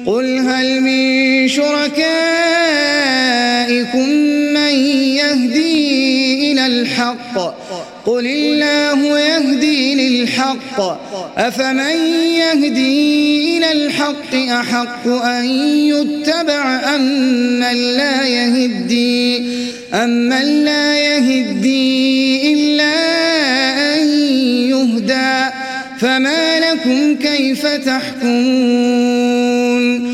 قل هل من شركائكم من يهدي إلى الحق قل الله يهدي للحق أفمن يهدي إلى الحق أحق أن يتبع أمن لا يهدي إلا أن يهدى فما لكم كيف تحكمون